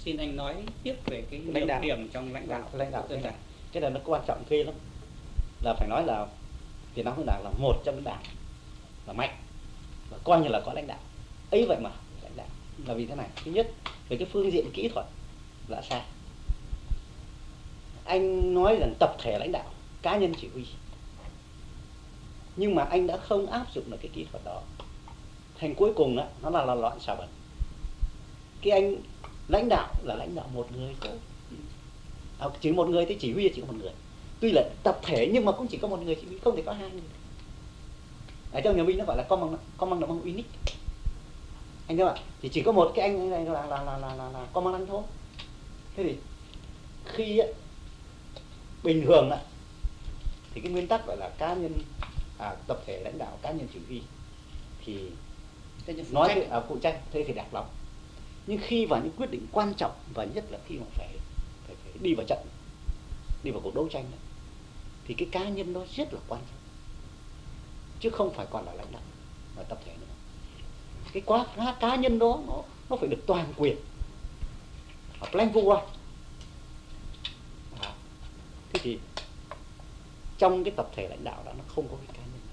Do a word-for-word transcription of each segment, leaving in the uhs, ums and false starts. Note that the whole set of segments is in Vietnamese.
Xin anh nói tiếp về cái lãnh đạo điểm trong lãnh đạo. Lãnh đạo cái này, cái này nó quan trọng ghê lắm. Là phải nói là Việt Nam Cộng Đảng là một trong những đảng là mạnh và coi như là có lãnh đạo. Ấy vậy mà lãnh đạo là vì thế này. Thứ nhất, về cái phương diện kỹ thuật là sai. Anh nói rằng tập thể lãnh đạo, cá nhân chỉ huy, nhưng mà anh đã không áp dụng được cái kỹ thuật đó. Thành cuối cùng đó, nó là, là loạn xà bần. Cái anh lãnh đạo là lãnh đạo một người thôi, à, chỉ một người thì chỉ huy chỉ có một người. Tuy là tập thể nhưng mà cũng chỉ có một người chỉ huy, không thể có hai người. Ở trong nhà Minh nó gọi là command command unit. Anh thấy không ạ? Thì chỉ có một cái anh này là là là là là, là command thôi. Thế thì khi ấy, bình thường ấy, thì cái nguyên tắc gọi là cá nhân à, tập thể lãnh đạo, cá nhân chỉ huy thì nói về à, phụ trách thế thì đẹp lắm. Nhưng khi vào những quyết định quan trọng và nhất là khi mà phải phải, phải đi vào trận, đi vào cuộc đấu tranh đó, thì cái cá nhân đó rất là quan trọng, chứ không phải còn là lãnh đạo mà tập thể nữa. Cái quá cá nhân đó nó nó phải được toàn quyền, plan vô. Thế thì trong cái tập thể lãnh đạo đó nó không có cái cá nhân,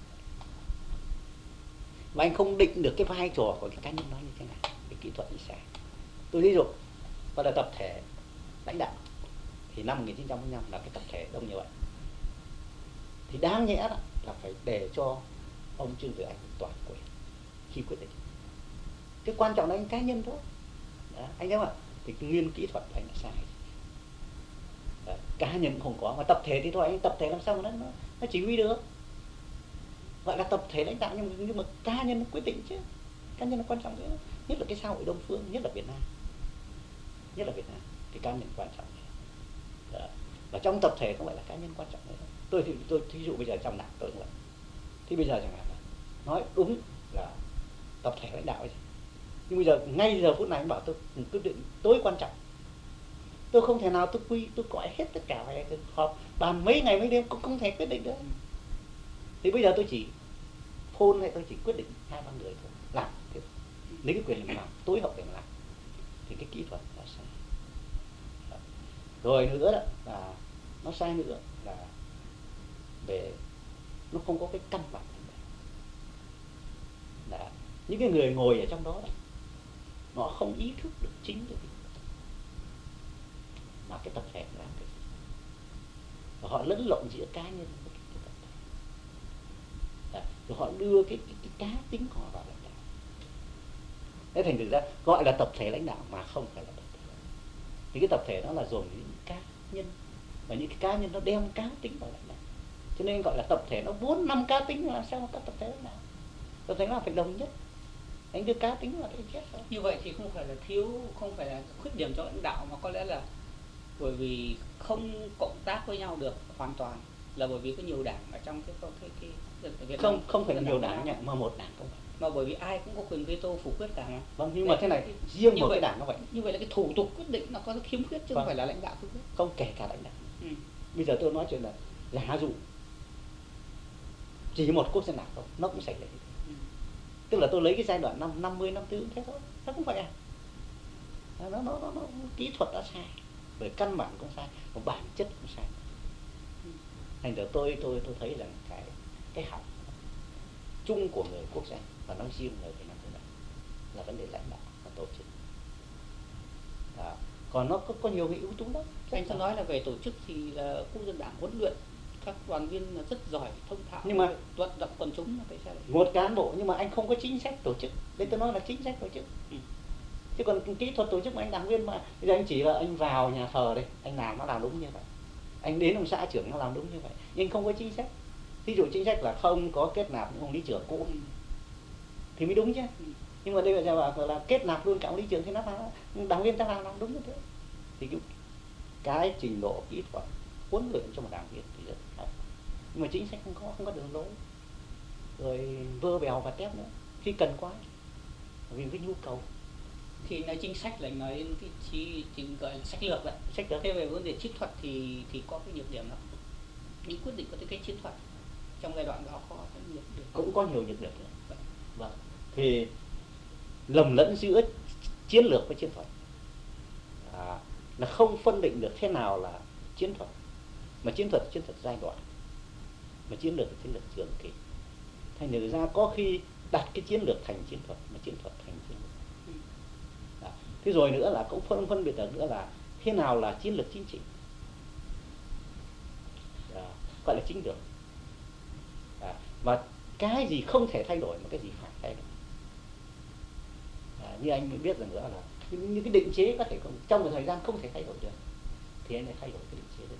mà anh không định được cái vai trò của cái cá nhân đó như thế nào, cái kỹ thuật như sao. Tôi ví dụ gọi là tập thể lãnh đạo thì năm một nghìn chín trăm bốn mươi lăm là cái tập thể đông như vậy, thì đáng nhẽ đó là phải để cho ông Trương Tử Anh toàn quyền khi quyết định. Cái quan trọng là anh cá nhân đó, đó anh thấy không ạ? Thì nguyên kỹ thuật anh là sai. Đấy, cá nhân không có, mà tập thể thì thôi, anh tập thể làm sao mà nó, nó, nó chỉ huy được. Gọi là tập thể lãnh đạo nhưng, nhưng mà cá nhân nó quyết định chứ. Cá nhân nó quan trọng nữa. Nhất là cái xã hội Đông phương, nhất là Việt Nam. Nhất là Việt Nam, cái cá nhân quan trọng. Đó. Và trong tập thể không phải là cá nhân quan trọng nữa. Tôi thì tôi thí dụ bây giờ trong đảng tôi cũng vậy. Thì bây giờ chẳng hạn là nói đúng là tập thể lãnh đạo ấy. Nhưng bây giờ ngay giờ phút này anh bảo tôi quyết định tối quan trọng, tôi không thể nào tôi quy tôi gọi hết tất cả về họp bàn mấy ngày mấy đêm cũng không thể quyết định được. Thì bây giờ tôi chỉ phone hay tôi chỉ quyết định hai ba người thôi làm, lấy cái quyền làm làm tối hậu để mà làm, thì cái kỹ thuật là sai. Rồi nữa đó là nó sai nữa là về nó không có cái căn bản. Đã. Những cái người ngồi ở trong đó, đó nó không ý thức được chính cái mà cái tập thể làm cái gì, và họ lẫn lộn giữa cá nhân với cái tập thể. Đấy. Rồi họ đưa cái, cái, cái cá tính họ vào lãnh đạo. Thế thành thực ra gọi là tập thể lãnh đạo mà không phải là tập thể. Thì cái tập thể nó là dồn những cá nhân, và những cái cá nhân nó đem cá tính vào lãnh đạo. Cho nên gọi là tập thể nó bốn năm cá tính, làm sao mà các tập thể lãnh đạo. Tập thể nó phải đồng nhất. Anh đưa cá tính vào cái chết rồi. Như vậy thì không phải là thiếu, không phải là khuyết điểm cho lãnh đạo, mà có lẽ là bởi vì không cộng tác với nhau được hoàn toàn, là bởi vì có nhiều đảng ở trong cái cái cái, cái Việt không Nam, không phải nhiều đảng nhỉ, mà một đảng không phải. Mà bởi vì ai cũng có quyền veto phủ quyết cả mà. Vâng, nhưng mà thế này riêng một vậy, cái đảng nó vậy. Như vậy là cái thủ tục quyết định nó có khiếm khuyết chứ vâng. không phải là lãnh đạo khiếm khuyết. Không, kể cả lãnh đạo. Ừ. Bây giờ tôi nói chuyện là giả dụ chỉ một quốc dân đảng không, nó cũng xảy ra. Ừ. Tức là tôi lấy cái giai đoạn năm năm mươi năm tư thế thôi, nó cũng vậy à. Nó nó nó, nó kỹ thuật đã sai, về căn bản cũng sai, và bản chất cũng sai. Ừ. Thành ra tôi tôi tôi thấy rằng cái cái hỏng chung của người quốc gia và nói riêng người Việt Nam chúng ta là vấn đề lãnh đạo và tổ chức. Đó. Còn nó có, có nhiều cái yếu tố đó. Anh có nói là về tổ chức thì là quốc dân đảng huấn luyện các đoàn viên là rất giỏi, thông thạo, nhưng mà vận động quần chúng là phải sao đấy? Một cán bộ nhưng mà anh không có chính sách tổ chức. Đây tôi nói là chính sách tổ chức. Ừ. Chứ còn kỹ thuật tổ chức mà anh đảng viên mà bây giờ anh chỉ là anh vào nhà thờ đây, anh làm nó làm đúng như vậy. Anh đến ông xã trưởng nó làm đúng như vậy. Nhưng không có chính sách. Ví dụ chính sách là không có kết nạp những ông lý trưởng cũ. Ừ. Thì mới đúng chứ. Ừ. Nhưng mà đây bây giờ bảo là kết nạp luôn cả ông lý trưởng thì nó là đảng viên ta làm làm đúng như thế. Thì cái, cái trình độ kỹ thuật huấn luyện cho một đảng viên thì rất thấp. Nhưng mà chính sách không có, không có đường lối. Rồi vơ bèo và tép nữa khi cần quá, vì cái nhu cầu. Thì nói chính sách là nói đến cái chi chính gọi là sách lược đấy. Sách lược. Thế về vấn đề chiến thuật thì thì có cái nhược điểm đó. Những quyết định có cái chiến thuật trong giai đoạn đó có cái nhược điểm. Cũng có nhiều nhược điểm nữa. Vâng. Vâng. Thì lầm lẫn giữa chiến lược với chiến thuật. À, là không phân định được thế nào là chiến thuật, mà chiến thuật chiến thuật giai đoạn, mà chiến lược là chiến lược trường kỳ. Thành thử ra có khi đặt cái chiến lược thành chiến thuật, mà chiến thuật thành chiến lược. Đó. Thế rồi nữa là cũng phân phân biệt được nữa là thế nào là chiến lược chính trị. Đó. Gọi là chính lược. Đó. Và cái gì không thể thay đổi mà cái gì phải thay đổi. À, như anh mới biết rằng nữa là những, những cái định chế có thể không, trong một thời gian không thể thay đổi được thì anh lại thay đổi cái định chế đấy.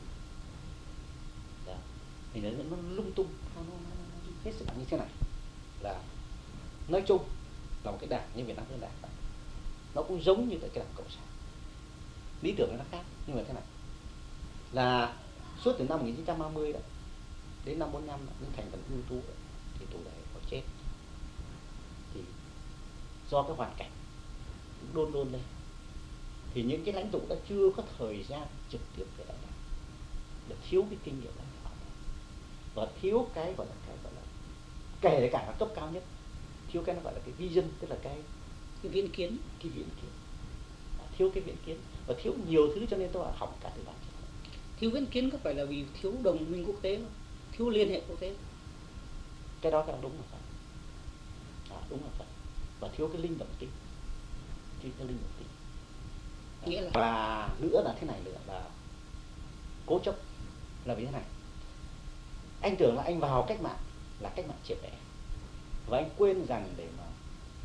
Đó. Thì nó, nó lung tung, nó, nó, nó hết sức như thế này là nói chung là một cái đảng như Việt Nam Dân Đảng nó cũng giống như cái đảng Cộng sản, lý tưởng nó khác, nhưng mà thế này là suốt từ năm một nghìn chín trăm ba mươi đó đến năm bốn mươi lăm những thành phần ưu tú thì tù đầy có chết, thì do cái hoàn cảnh đôn đôn lên thì những cái lãnh tụ đã chưa có thời gian trực tiếp về lãnh đạo, được thiếu cái kinh nghiệm lãnh đạo và thiếu cái gọi là cái gọi là kể cả là cấp cao nhất, thiếu cái nó gọi là cái vision, tức là cái cái viễn kiến, cái viễn kiến, thiếu cái viễn kiến và thiếu nhiều thứ, cho nên tôi là hỏng cả từ bản chất. Thiếu viễn kiến có phải là vì thiếu đồng minh quốc tế không? Thiếu liên hệ quốc tế? Cái đó cái đó đúng là phải, à, đúng là phải, và thiếu cái linh động tính, thiếu cái linh động tính. À, nghĩa là và nữa là thế này nữa là cố chấp, là vì thế này, anh tưởng là anh vào cách mạng là cách mạng triệt để, và anh quên rằng để mà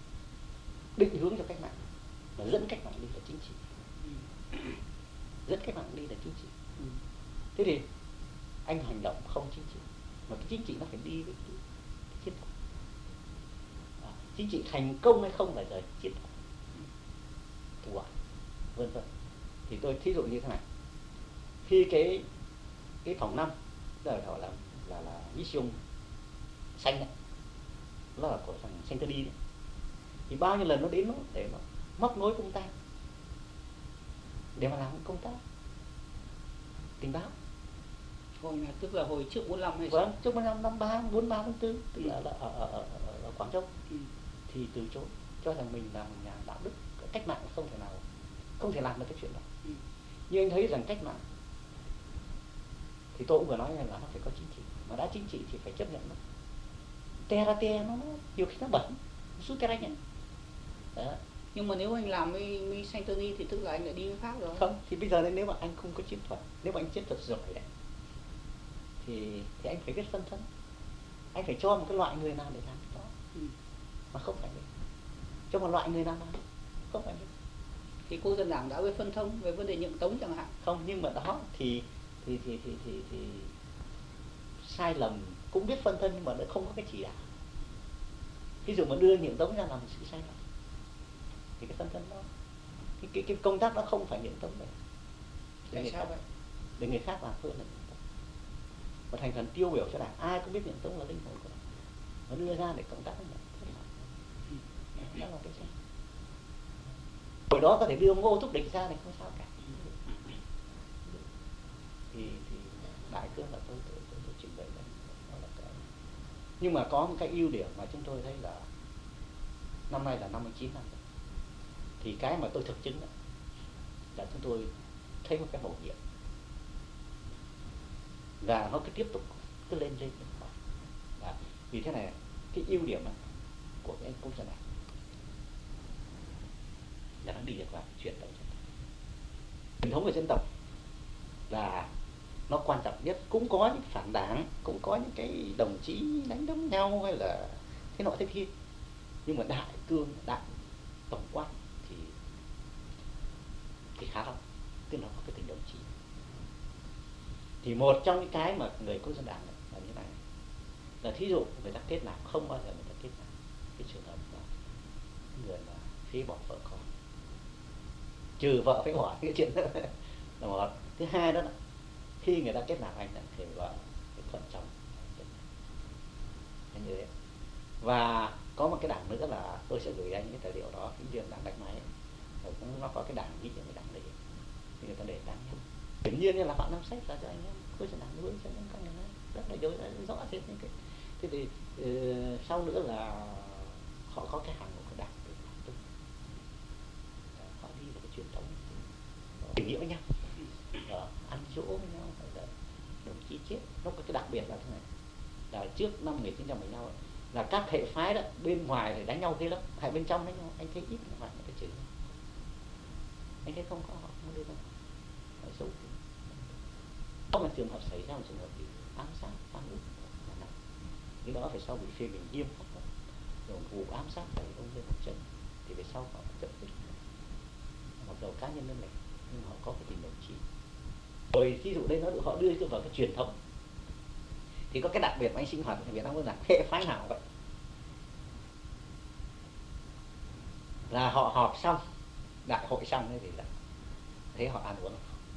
định hướng cho cách mạng mà dẫn cách mạng đi là chính trị, dẫn cách mạng đi là chính trị. Ừ. Thế thì anh hành động không chính trị, mà cái chính trị nó phải đi với cái, cái chiến thuật. À, chính trị thành công hay không là giờ chiến thuật, thủ đoạn, vân vân. Thì tôi thí dụ như thế này, khi cái cái phòng năm là gọi là là là mission xanh đấy, nó là của thằng Center đi đấy, thì bao nhiêu lần nó đến nó để nó móc nối công tác, để mà làm công tác tình báo. Hồi là tức là hồi trước bốn mươi lăm hay vâng, sao? trước bốn mươi lăm, năm ba, bốn mươi ba, bốn tư, tức là, là ở, ở, ở, ở Quảng Châu. Ừ. Thì từ chối, cho rằng mình là một nhà đạo đức, cách mạng không thể nào không thể làm được cái chuyện đó. Ừ. Nhưng anh thấy rằng cách mạng thì tôi cũng vừa nói là nó phải có chính trị, mà đã chính trị thì phải chấp nhận nó. Te ra te nó nhiều khi nó bẩn, rút te ra nhé. Nhưng mà nếu anh làm với, với Santoni thì tức là anh lại đi với Pháp rồi. Không, thì bây giờ nếu mà anh không có chiến thuật, nếu mà anh chiến thuật giỏi đấy, thì thì anh phải biết phân thân, anh phải cho một cái loại người nào để làm cái đó. Ừ. Mà không phải mình, cho một loại người nào làm, không phải mình. Thì cô dân đảng đã với phân thông về vấn đề nhượng tống chẳng hạn. Không, nhưng mà đó thì thì thì thì thì, thì sai lầm, cũng biết phân thân nhưng mà nó không có cái chỉ đạo. Ví dụ mà đưa nhượng tống ra làm một sự sai lầm thì cái phân thân đó, cái cái cái công tác đó không phải nhượng tống này. Để người sao khác, vậy? Để người khác làm hơn là nhượng tống. Một thành phần tiêu biểu cho đảng, ai cũng biết nhượng tống là linh hồn của đảng, nó đưa ra để công tác nó nhận. Đó là cái gì? Hồi đó có thể đưa Ngô Thúc Địch ra thì không sao cả. Thì, thì đại cương là tôi tôi tôi, tôi trình bày đây, đó là cái. Nhưng mà có một cái ưu điểm mà chúng tôi thấy là năm nay là năm mươi chín năm rồi. Thì cái mà tôi thực chứng đó, là chúng tôi thấy một cái bầu nhiệm và nó cứ tiếp tục cứ lên lên lên. Đó. Vì thế này, cái ưu điểm này của cái quốc gia này là nó đi được vào truyền thống dân tộc. Truyền thống của dân tộc là nó quan trọng nhất. Cũng có những phản đảng, cũng có những cái đồng chí đánh đấm nhau hay là thế nọ thế kia, nhưng mà đại cương, đại tổng quát thì thì khá lắm, tức là có cái tình đồng chí. Thì một trong những cái mà người quốc dân đảng này là như này, là thí dụ người ta kết nạp, không bao giờ người ta kết nạp cái trường hợp là người mà phế bỏ vợ con, trừ vợ phải bỏ cái chuyện đó là một. Thứ hai đó là khi người ta kết nạp anh thì vợ phải thuận chồng như thế. Và có một cái đảng nữa là tôi sẽ gửi anh cái tài liệu đó, cái riêng đảng Đánh Máy rồi cũng nó có cái đảng nghĩ cái đảng đấy thì người ta để đáng nhất. Hiển nhiên như là Phạm Nam Sách là cho anh em tôi sẽ đảng hướng cho những con người này rất là đối rõ thêm những cái. Thế thì uh, sau nữa là họ có cái hàng của cái đảng, họ đi vào cái truyền thống. nghĩa với nhau, đó, ăn dỗ với nhau, là đồng chí chết. Nó có cái đặc biệt là thế này, là trước năm một nghìn chín trăm bảy mươi lăm là các hệ phái đó bên ngoài thì đánh nhau thế lắm, hay bên trong đánh nhau anh thấy ít mà người ta chửi, anh thấy không có, họ không đưa ra họ xấu. Không là trường hợp xảy ra một trường hợp bị ám sát phá hủy, cái đó phải sau bị phê bình nghiêm khắc, rồi vụ ám sát phải ông Lê Ngọc Trân thì về sau họ chấp nhận, mặc đầu cá nhân đơn lẻ nhưng họ có cái tình đồng chí. Rồi ví dụ đây nó được họ đưa vào cái truyền thống thì có cái đặc biệt mà anh sinh hoạt ở Việt Nam là hệ phái nào vậy là họ họp xong, đại hội xong ấy thì là thấy họ ăn uống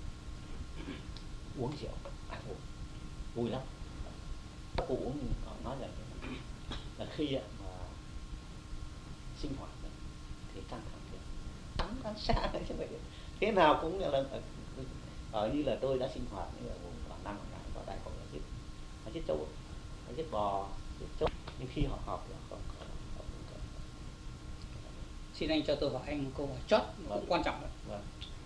uống rượu, ăn uống vui lắm. Các cụ uống họ nói là là khi mà sinh hoạt thì căng thẳng được, tắm ăn xa chứ vậy, thế nào cũng là ở như là tôi đã sinh hoạt như là vùng Quảng Nam Quảng Ngãi có đại hội là giết, nó giết trâu, nó giết bò, giết trâu, nhưng khi họ họp là không có. Xin anh cho tôi hỏi anh một câu hỏi chót cũng vâng. quan trọng đấy. Vâng.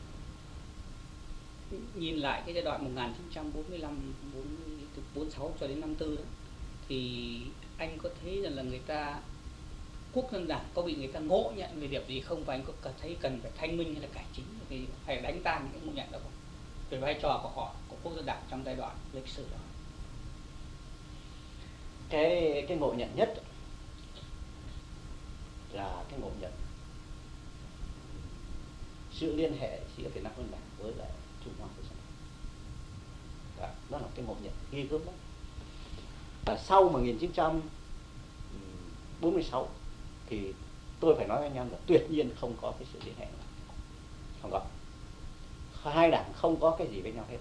Nhìn lại cái giai đoạn một nghìn chín trăm bốn mươi lăm, bốn mươi sáu cho đến năm tư đó, thì anh có thấy rằng là người ta quốc dân đảng có bị người ta ngộ nhận về điểm gì không, và anh có thấy cần phải thanh minh hay là cải chính hay là đánh tan những cái ngộ nhận đó không, về vai trò của họ, của quốc dân đảng trong giai đoạn lịch sử đó? Cái cái ngộ nhận nhất là cái ngộ nhận sự liên hệ giữa Việt Nam Cộng sản với lại Trung Hoa Cộng sản. Đó, đó là cái ngộ nhận ghi gớm lắm. Và sau một nghìn chín trăm bốn mươi sáu thì tôi phải nói với anh em là tuyệt nhiên không có cái sự liên hệ nào, không có, hai đảng không có cái gì với nhau hết,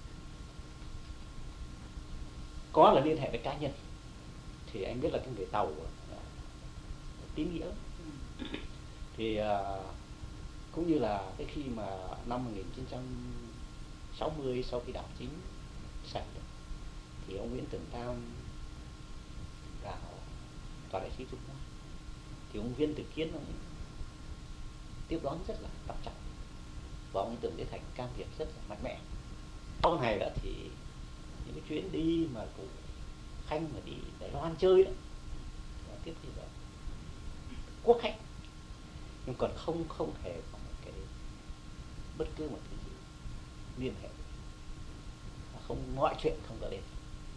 có là liên hệ với cá nhân. Thì anh biết là cái người Tàu tín nghĩa thì uh, cũng như là cái khi mà năm một nghìn chín trăm sáu mươi sau khi đảo chính sạch thì ông Nguyễn Tường Tam vào tòa đại sứ Trung Hoa thì ông Viên Tử Kiên ông tiếp đón rất là trọng trọng và ông Tưởng Thế Thành can thiệp rất là mạnh mẽ. Sau này đó thì những cái chuyến đi mà cụ Khanh mà đi Đài Loan chơi đó, tiếp thì là quốc khách, nhưng còn không không hề có một cái bất cứ một cái gì liên hệ, không, mọi chuyện không có đến.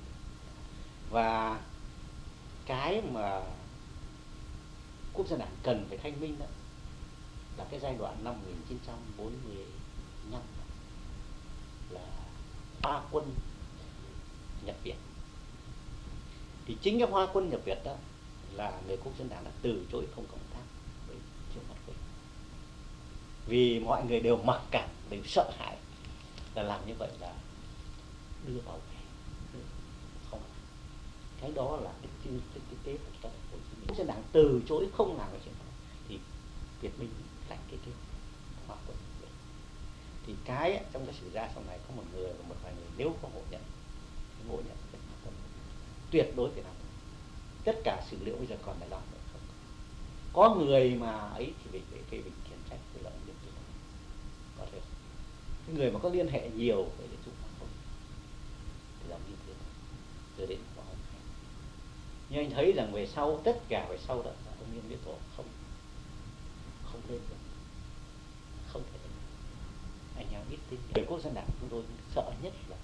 Và cái mà quốc dân đảng cần phải thanh minh đó là cái giai đoạn năm một nghìn chín trăm bốn mươi lăm là Hoa quân nhập Việt. Thì chính cái Hoa quân nhập Việt đó là người quốc dân đảng đã từ chối không cộng tác với Trương Văn Quỳnh, vì mọi người đều mặc cảm, đều sợ hãi là làm như vậy là đưa vào về, không, cái đó là cái chương trình kinh tế của Hồ Chí Minh. Quốc dân đảng từ chối không làm cái chuyện đó thì Việt Minh thành cái kế Hoa quân nhập Việt. Thì cái trong cái sử ra sau này có một người và một vài người nếu có ngộ nhận, ngộ nhận tuyệt đối Việt Nam. Tất cả sử liệu bây giờ còn Đài Loan nữa không có người mà ấy thì bị cái bình khiển trách với lợi ích có thể cái người mà có liên hệ nhiều với Trung Hoa không thì làm như thế rồi đến vào hôm nay. Nhưng anh thấy rằng về sau tất cả về sau đó là ông Yên Viết Tổ không không lên được, không thể lên. Anh em biết tin người quốc dân đảng chúng tôi sợ nhất là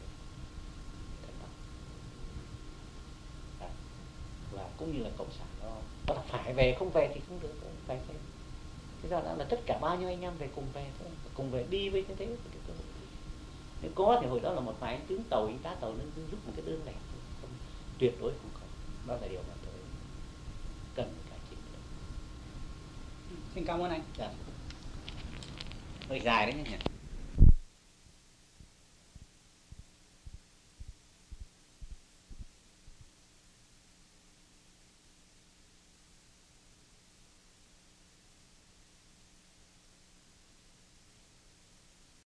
và cũng như là cộng sản nó, nó là phải về, không về thì không được, phải về. Thế ra là tất cả bao nhiêu anh em về cùng về thôi, cùng về đi với cái thế. Nếu có thì hồi đó là một vài anh tướng tàu, anh tá tàu nên giúp một cái đơn lẻ, không, tuyệt đối không có. Đó là điều mà tôi cần phải cải chỉnh. Xin cảm ơn anh. Dạ. Hơi dài đấy nhỉ.